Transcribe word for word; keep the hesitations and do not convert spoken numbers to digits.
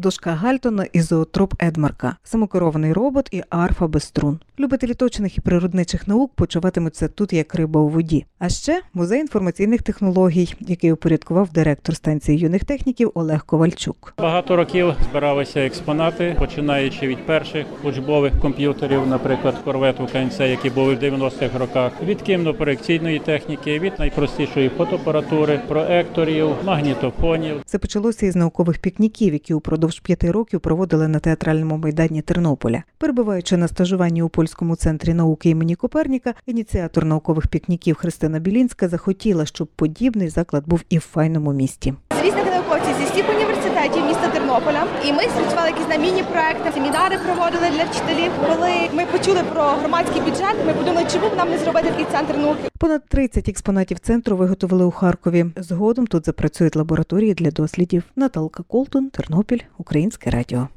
дошка Гальтона і зоотроп Едмарка, самокерований робот і арфа без струн. Любителі точних і природничих наук почуватимуться тут як риба у воді. А ще музей інформаційних технологій, який упорядкував директор станції юних техніків Олег Ковальчук. Багато років збиралися експонати, починаючи від перших учбових комп'ютерів, наприклад, корвету КНЦ, які були в дев'яностих роках, від кінопроекційної техніки, від найпростішої фотоапаратури, проекторів, магнітофонів. Це почалося із наукових пікніків, які упродовж п'яти років проводили на театральному майдані Тернополя. Перебуваючи на стажуванні у Польському центрі науки імені Коперніка, ініціатор наукових пікніків Христина Білінська захотіла, щоб подібний заклад був і в файному місті. Різних науковців зі всіх університетів міста Тернополя. І ми спрацювали якісь на міні-проекти, семінари проводили для вчителів. Коли ми почули про громадський бюджет, ми подумали, чому б нам не зробити такий центр науки. Понад тридцять експонатів центру виготовили у Харкові. Згодом тут запрацюють лабораторії для дослідів. Наталка Колтун, Тернопіль, Українське радіо.